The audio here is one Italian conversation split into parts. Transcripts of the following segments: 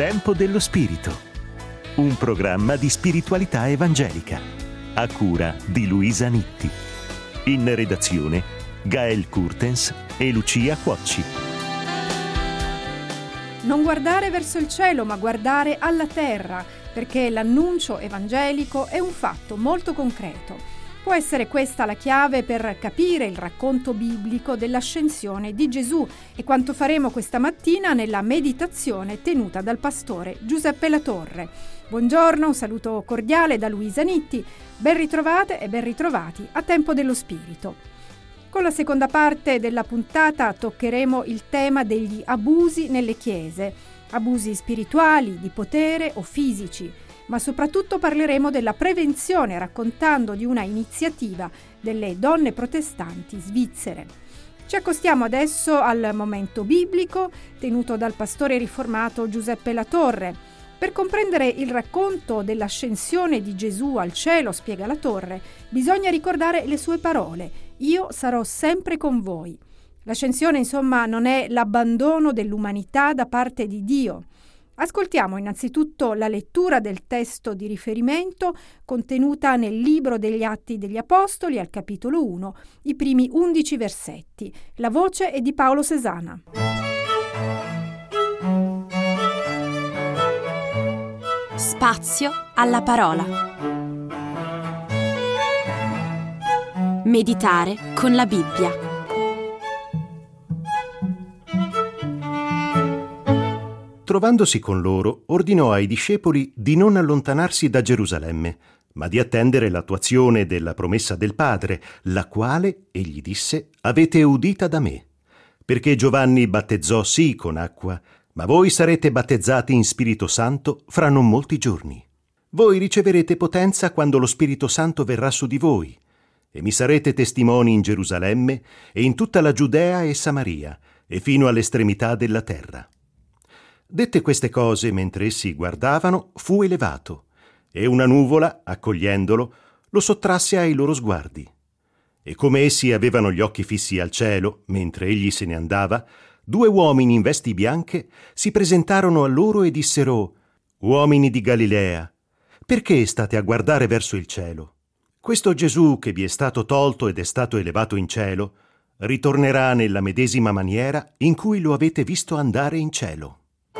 Tempo dello Spirito, un programma di spiritualità evangelica, a cura di Luisa Nitti. In redazione Gael Kurtens e Lucia Cuocci. Non guardare verso il cielo, ma guardare alla terra, perché l'annuncio evangelico è un fatto molto concreto. Può essere questa la chiave per capire il racconto biblico dell'ascensione di Gesù e quanto faremo questa mattina nella meditazione tenuta dal pastore Giuseppe Latorre. Buongiorno, un saluto cordiale da Luisa Nitti, ben ritrovate e ben ritrovati a Tempo dello Spirito. Con la seconda parte della puntata toccheremo il tema degli abusi nelle chiese, abusi spirituali, di potere o fisici, ma soprattutto parleremo della prevenzione raccontando di una iniziativa delle donne protestanti svizzere. Ci accostiamo adesso al momento biblico tenuto dal pastore riformato Giuseppe Latorre. Per comprendere il racconto dell'ascensione di Gesù al cielo, spiega Latorre, bisogna ricordare le sue parole: io sarò sempre con voi. L'ascensione, insomma, non è l'abbandono dell'umanità da parte di Dio. Ascoltiamo innanzitutto la lettura del testo di riferimento contenuta nel libro degli Atti degli Apostoli al capitolo 1, i primi 11 versetti. La voce è di Paolo Sesana. Spazio alla parola. Meditare con la Bibbia. Trovandosi con loro, ordinò ai discepoli di non allontanarsi da Gerusalemme, ma di attendere l'attuazione della promessa del Padre, la quale, egli disse, avete udita da me. Perché Giovanni battezzò sì con acqua, ma voi sarete battezzati in Spirito Santo fra non molti giorni. Voi riceverete potenza quando lo Spirito Santo verrà su di voi, e mi sarete testimoni in Gerusalemme e in tutta la Giudea e Samaria, e fino all'estremità della terra. Dette queste cose, mentre essi guardavano, fu elevato, e una nuvola, accogliendolo, lo sottrasse ai loro sguardi. E come essi avevano gli occhi fissi al cielo, mentre egli se ne andava, 2 uomini in vesti bianche si presentarono a loro e dissero: «Uomini di Galilea, perché state a guardare verso il cielo? Questo Gesù che vi è stato tolto ed è stato elevato in cielo, ritornerà nella medesima maniera in cui lo avete visto andare in cielo».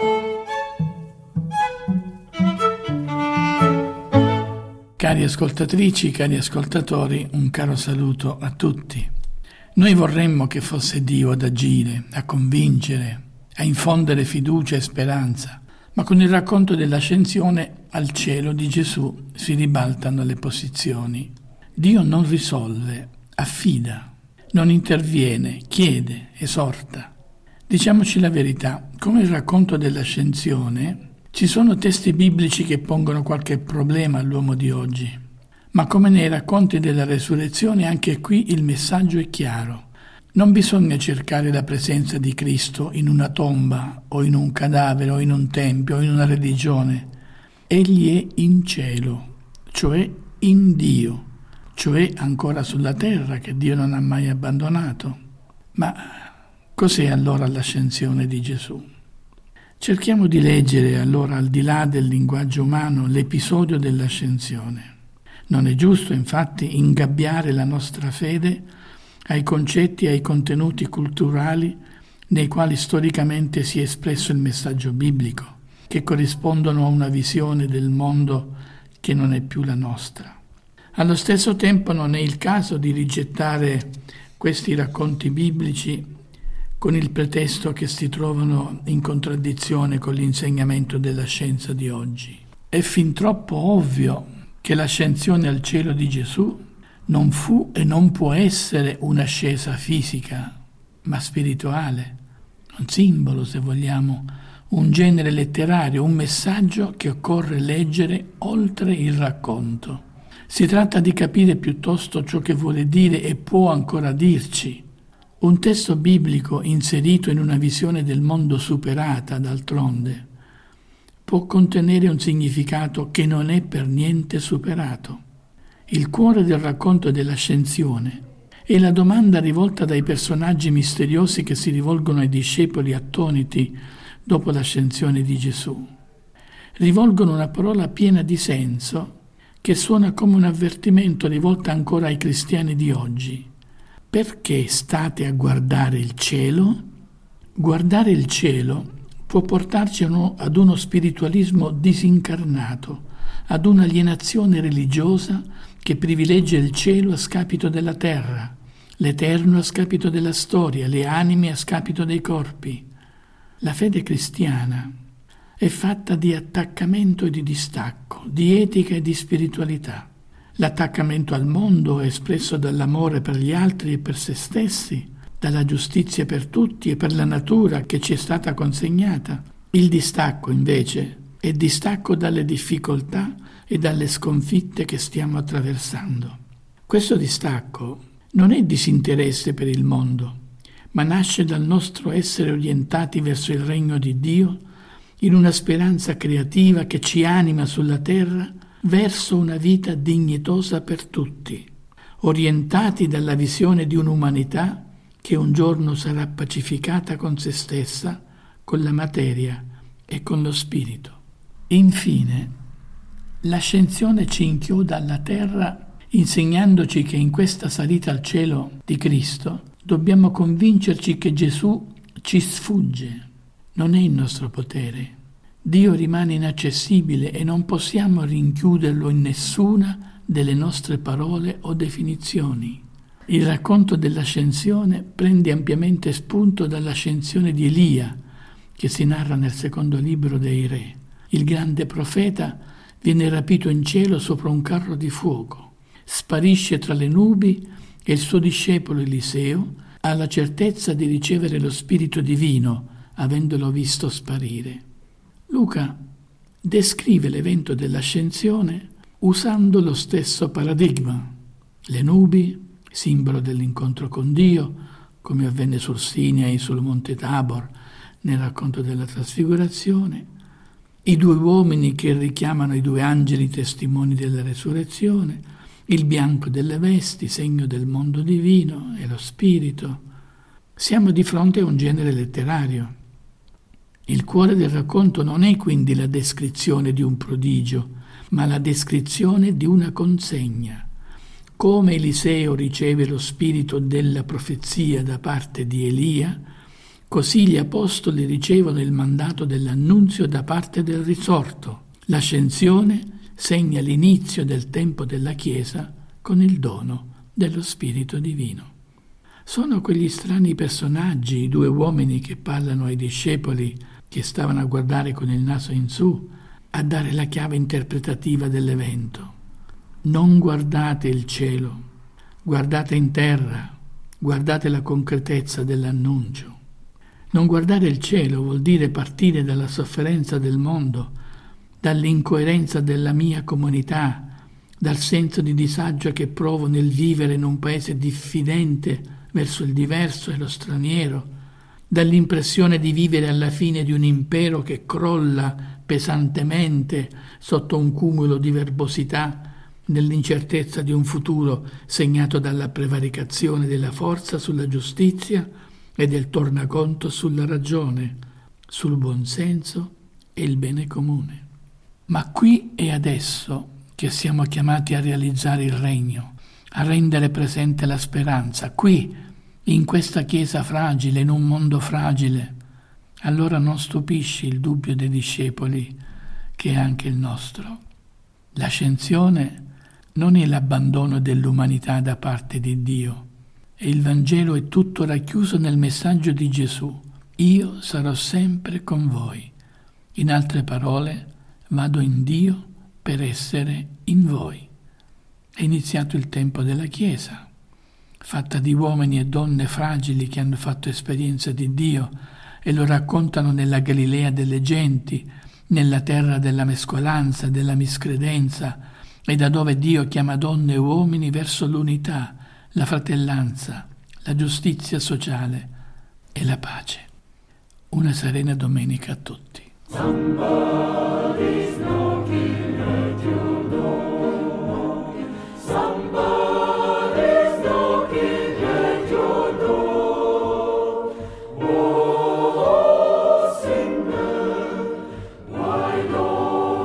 Cari ascoltatrici, cari ascoltatori, un caro saluto a tutti. Noi vorremmo che fosse Dio ad agire, a convincere, a infondere fiducia e speranza, ma con il racconto dell'ascensione al cielo di Gesù si ribaltano le posizioni. Dio non risolve, affida, non interviene, chiede, esorta. Diciamoci la verità, come il racconto dell'ascensione, ci sono testi biblici che pongono qualche problema all'uomo di oggi, ma come nei racconti della resurrezione anche qui il messaggio è chiaro. Non bisogna cercare la presenza di Cristo in una tomba o in un cadavere o in un tempio o in una religione. Egli è in cielo, cioè in Dio, cioè ancora sulla terra che Dio non ha mai abbandonato. Ma cos'è allora l'ascensione di Gesù? Cerchiamo di leggere allora, al di là del linguaggio umano, l'episodio dell'ascensione. Non è giusto, infatti, ingabbiare la nostra fede ai concetti e ai contenuti culturali nei quali storicamente si è espresso il messaggio biblico, che corrispondono a una visione del mondo che non è più la nostra. Allo stesso tempo non è il caso di rigettare questi racconti biblici con il pretesto che si trovano in contraddizione con l'insegnamento della scienza di oggi. È fin troppo ovvio che l'ascensione al cielo di Gesù non fu e non può essere un'ascesa fisica, ma spirituale, un simbolo, se vogliamo, un genere letterario, un messaggio che occorre leggere oltre il racconto. Si tratta di capire piuttosto ciò che vuole dire e può ancora dirci. Un testo biblico inserito in una visione del mondo superata, d'altronde, può contenere un significato che non è per niente superato. Il cuore del racconto dell'ascensione è la domanda rivolta dai personaggi misteriosi che si rivolgono ai discepoli attoniti dopo l'ascensione di Gesù. rivolgono una parola piena di senso che suona come un avvertimento rivolto ancora ai cristiani di oggi. Perché state a guardare il cielo? Guardare il cielo può portarci ad uno spiritualismo disincarnato, ad un'alienazione religiosa che privilegia il cielo a scapito della terra, l'eterno a scapito della storia, le anime a scapito dei corpi. La fede cristiana è fatta di attaccamento e di distacco, di etica e di spiritualità. L'attaccamento al mondo è espresso dall'amore per gli altri e per se stessi, dalla giustizia per tutti e per la natura che ci è stata consegnata. Il distacco, invece, è distacco dalle difficoltà e dalle sconfitte che stiamo attraversando. Questo distacco non è disinteresse per il mondo, ma nasce dal nostro essere orientati verso il regno di Dio in una speranza creativa che ci anima sulla terra verso una vita dignitosa per tutti, orientati dalla visione di un'umanità che un giorno sarà pacificata con se stessa, con la materia e con lo spirito. Infine, l'ascensione ci inchioda alla terra insegnandoci che in questa salita al cielo di Cristo dobbiamo convincerci che Gesù ci sfugge. Non è il nostro potere. Dio rimane inaccessibile e non possiamo rinchiuderlo in nessuna delle nostre parole o definizioni. Il racconto dell'ascensione prende ampiamente spunto dall'ascensione di Elia, che si narra nel secondo libro dei Re. Il grande profeta viene rapito in cielo sopra un carro di fuoco, sparisce tra le nubi e il suo discepolo Eliseo ha la certezza di ricevere lo Spirito Divino, avendolo visto sparire. Luca descrive l'evento dell'ascensione usando lo stesso paradigma. Le nubi, simbolo dell'incontro con Dio, come avvenne sul Sinai e sul Monte Tabor nel racconto della trasfigurazione, i due uomini che richiamano i due angeli testimoni della resurrezione, il bianco delle vesti, segno del mondo divino, e lo spirito. Siamo di fronte a un genere letterario. Il cuore del racconto non è quindi la descrizione di un prodigio, ma la descrizione di una consegna. Come Eliseo riceve lo spirito della profezia da parte di Elia, così gli apostoli ricevono il mandato dell'annunzio da parte del risorto. L'ascensione segna l'inizio del tempo della Chiesa con il dono dello Spirito Divino. Sono quegli strani personaggi, i due uomini che parlano ai discepoli che stavano a guardare con il naso in su, a dare la chiave interpretativa dell'evento. Non guardate il cielo, guardate in terra, guardate la concretezza dell'annuncio. Non guardare il cielo vuol dire partire dalla sofferenza del mondo, dall'incoerenza della mia comunità, dal senso di disagio che provo nel vivere in un paese diffidente verso il diverso e lo straniero, dall'impressione di vivere alla fine di un impero che crolla pesantemente sotto un cumulo di verbosità, nell'incertezza di un futuro segnato dalla prevaricazione della forza sulla giustizia e del tornaconto sulla ragione, sul buonsenso e il bene comune. Ma qui e adesso che siamo chiamati a realizzare il regno, a rendere presente la speranza, qui, in questa Chiesa fragile, in un mondo fragile, allora non stupisce il dubbio dei discepoli che è anche il nostro. L'ascensione non è l'abbandono dell'umanità da parte di Dio, e il Vangelo è tutto racchiuso nel messaggio di Gesù: io sarò sempre con voi. In altre parole, vado in Dio per essere in voi. È iniziato il tempo della Chiesa, fatta di uomini e donne fragili che hanno fatto esperienza di Dio e lo raccontano nella Galilea delle genti, nella terra della mescolanza, della miscredenza, e da dove Dio chiama donne e uomini verso l'unità, la fratellanza, la giustizia sociale e la pace. Una serena domenica a tutti. Somebody's knocking at your door. Somebody's knocking at your door. Oh, sinner, why don't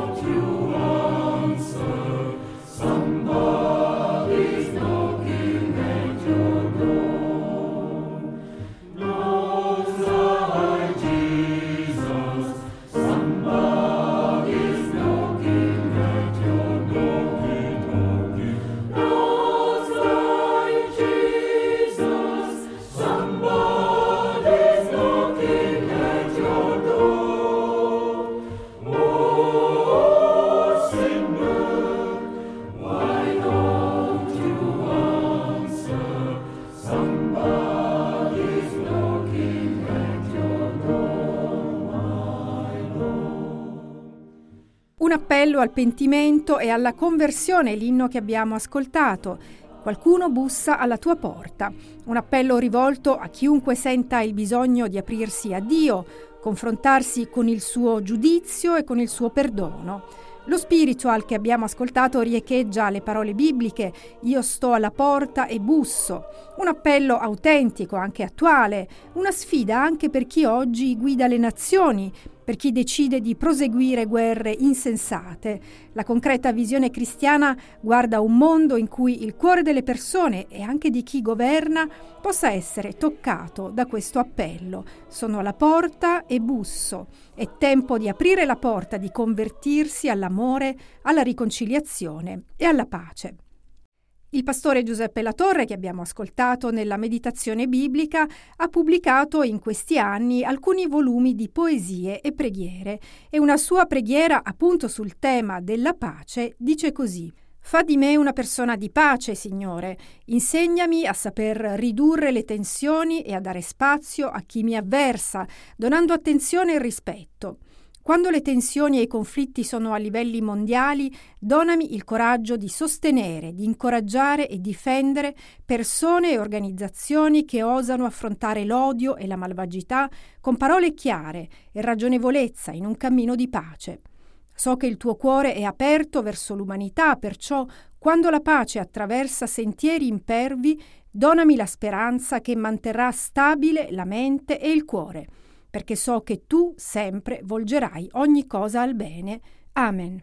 appello al pentimento e alla conversione, l'inno che abbiamo ascoltato. Qualcuno bussa alla tua porta. Un appello rivolto a chiunque senta il bisogno di aprirsi a Dio, confrontarsi con il suo giudizio e con il suo perdono. Lo spiritual che abbiamo ascoltato riecheggia le parole bibliche: io sto alla porta e busso. Un appello autentico, anche attuale, una sfida anche per chi oggi guida le nazioni, per chi decide di proseguire guerre insensate. La concreta visione cristiana guarda un mondo in cui il cuore delle persone e anche di chi governa possa essere toccato da questo appello. Sono alla porta e busso. È tempo di aprire la porta, di convertirsi all'amore, alla riconciliazione e alla pace. Il pastore Giuseppe Latorre, che abbiamo ascoltato nella meditazione biblica, ha pubblicato in questi anni alcuni volumi di poesie e preghiere, e una sua preghiera appunto sul tema della pace dice così: «Fa di me una persona di pace, Signore, insegnami a saper ridurre le tensioni e a dare spazio a chi mi avversa, donando attenzione e rispetto. Quando le tensioni e i conflitti sono a livelli mondiali, donami il coraggio di sostenere, di incoraggiare e difendere persone e organizzazioni che osano affrontare l'odio e la malvagità con parole chiare e ragionevolezza in un cammino di pace. So che il tuo cuore è aperto verso l'umanità, perciò quando la pace attraversa sentieri impervi, donami la speranza che manterrà stabile la mente e il cuore, perché so che tu sempre volgerai ogni cosa al bene. Amen».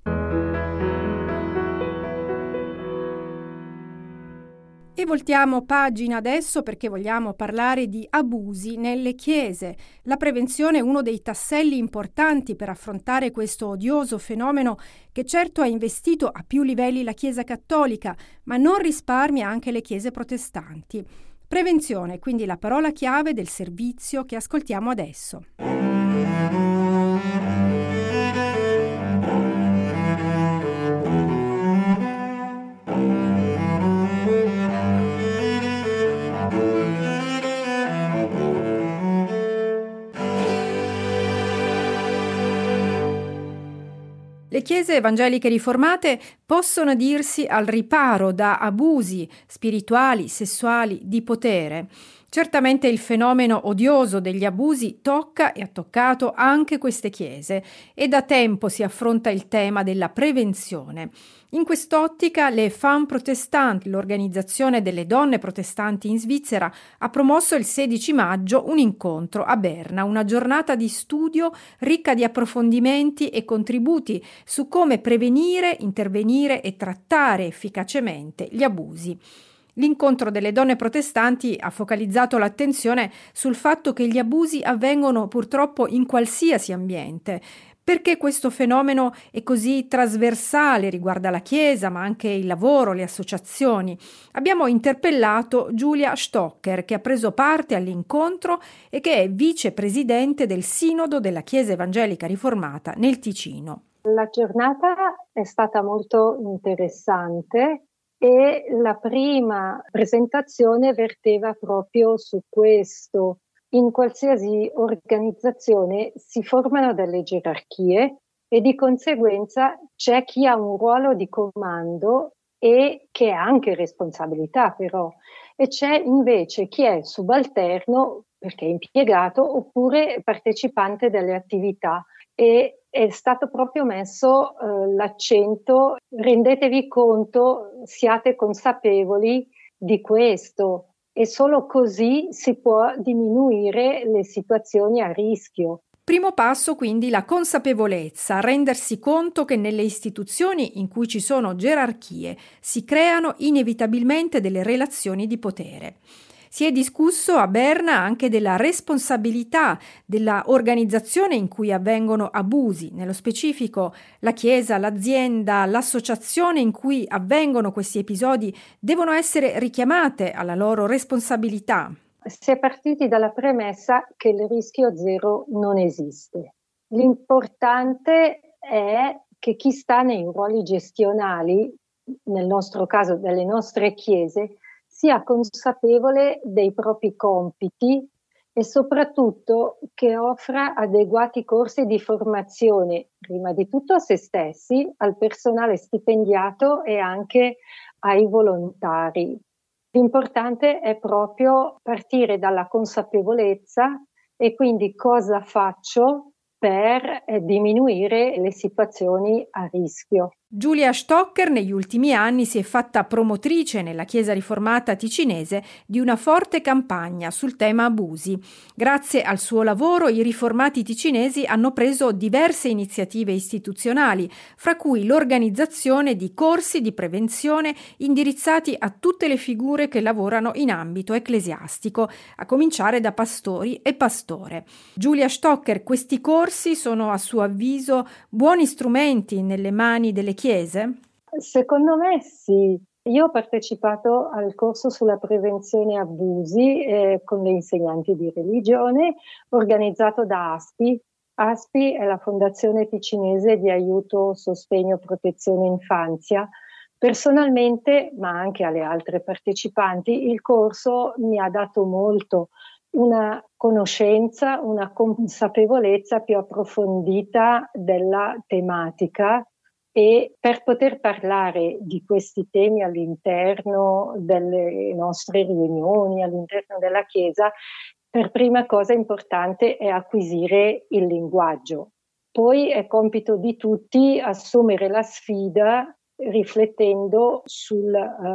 E voltiamo pagina adesso perché vogliamo parlare di abusi nelle chiese. La prevenzione è uno dei tasselli importanti per affrontare questo odioso fenomeno che certo ha investito a più livelli la Chiesa cattolica, ma non risparmia anche le chiese protestanti. Prevenzione, quindi la parola chiave del servizio che ascoltiamo adesso. Le chiese evangeliche riformate possono dirsi al riparo da abusi spirituali, sessuali, di potere. Certamente il fenomeno odioso degli abusi tocca e ha toccato anche queste chiese e da tempo si affronta il tema della prevenzione. In quest'ottica le Femmes Protestantes, l'organizzazione delle donne protestanti in Svizzera, ha promosso il 16 maggio un incontro a Berna, una giornata di studio ricca di approfondimenti e contributi su come prevenire, intervenire e trattare efficacemente gli abusi. L'incontro delle donne protestanti ha focalizzato l'attenzione sul fatto che gli abusi avvengono purtroppo in qualsiasi ambiente. Perché questo fenomeno è così trasversale, riguarda la Chiesa, ma anche il lavoro, le associazioni? Abbiamo interpellato Giulia Stocker, che ha preso parte all'incontro e che è vicepresidente del Sinodo della Chiesa Evangelica Riformata nel Ticino. La giornata è stata molto interessante e la prima presentazione verteva proprio su questo. In qualsiasi organizzazione si formano delle gerarchie e di conseguenza c'è chi ha un ruolo di comando e che ha anche responsabilità però, e c'è invece chi è subalterno perché è impiegato oppure partecipante delle attività, e è stato proprio messo l'accento: rendetevi conto, siate consapevoli di questo. E solo così si può diminuire le situazioni a rischio. Primo passo quindi la consapevolezza, rendersi conto che nelle istituzioni in cui ci sono gerarchie si creano inevitabilmente delle relazioni di potere. Si è discusso a Berna anche della responsabilità della organizzazione in cui avvengono abusi, nello specifico la Chiesa, l'azienda, l'associazione in cui avvengono questi episodi devono essere richiamate alla loro responsabilità. Si è partiti dalla premessa che il rischio zero non esiste. L'importante è che chi sta nei ruoli gestionali, nel nostro caso delle nostre chiese, sia consapevole dei propri compiti e soprattutto che offra adeguati corsi di formazione, prima di tutto a se stessi, al personale stipendiato e anche ai volontari. L'importante è proprio partire dalla consapevolezza e quindi cosa faccio per diminuire le situazioni a rischio. Julia Stocker negli ultimi anni si è fatta promotrice nella Chiesa riformata ticinese di una forte campagna sul tema abusi. Grazie al suo lavoro i riformati ticinesi hanno preso diverse iniziative istituzionali, fra cui l'organizzazione di corsi di prevenzione indirizzati a tutte le figure che lavorano in ambito ecclesiastico, a cominciare da pastori e pastore. Julia Stocker, questi corsi sono a suo avviso buoni strumenti nelle mani delle chiese? Secondo me sì. Io ho partecipato al corso sulla prevenzione abusi con le insegnanti di religione organizzato da ASPI. ASPI è la Fondazione Ticinese di Aiuto, Sostegno, Protezione Infanzia. Personalmente, ma anche alle altre partecipanti, il corso mi ha dato molto, una conoscenza, una consapevolezza più approfondita della tematica. E per poter parlare di questi temi all'interno delle nostre riunioni, all'interno della Chiesa, per prima cosa importante è acquisire il linguaggio. Poi è compito di tutti assumere la sfida riflettendo sul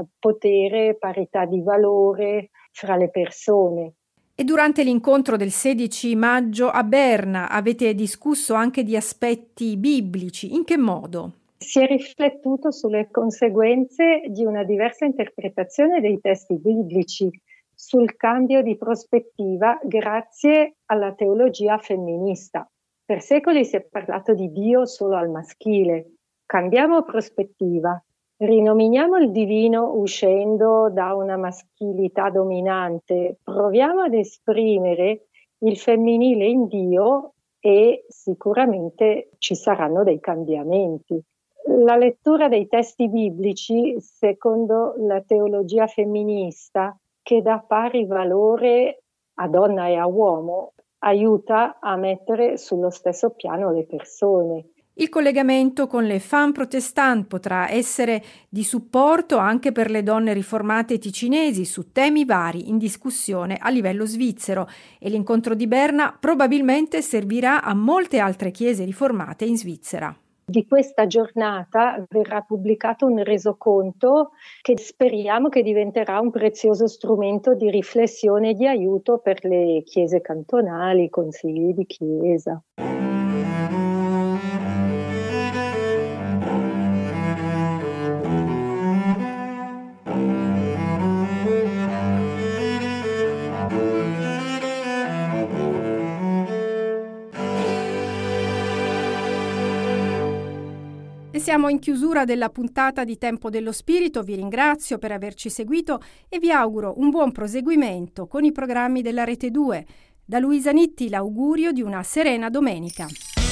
potere, parità di valore fra le persone. E durante l'incontro del 16 maggio a Berna avete discusso anche di aspetti biblici. In che modo? Si è riflettuto sulle conseguenze di una diversa interpretazione dei testi biblici, sul cambio di prospettiva grazie alla teologia femminista. Per secoli si è parlato di Dio solo al maschile. Cambiamo prospettiva, rinominiamo il divino uscendo da una maschilità dominante, proviamo ad esprimere il femminile in Dio e sicuramente ci saranno dei cambiamenti. La lettura dei testi biblici, secondo la teologia femminista, che dà pari valore a donna e a uomo, aiuta a mettere sullo stesso piano le persone. Il collegamento con le Femmes Protestantes potrà essere di supporto anche per le donne riformate ticinesi su temi vari in discussione a livello svizzero e l'incontro di Berna probabilmente servirà a molte altre chiese riformate in Svizzera. Di questa giornata verrà pubblicato un resoconto che speriamo che diventerà un prezioso strumento di riflessione e di aiuto per le chiese cantonali, i consigli di chiesa. E siamo in chiusura della puntata di Tempo dello Spirito, vi ringrazio per averci seguito e vi auguro un buon proseguimento con i programmi della Rete 2. Da Luisa Nitti l'augurio di una serena domenica.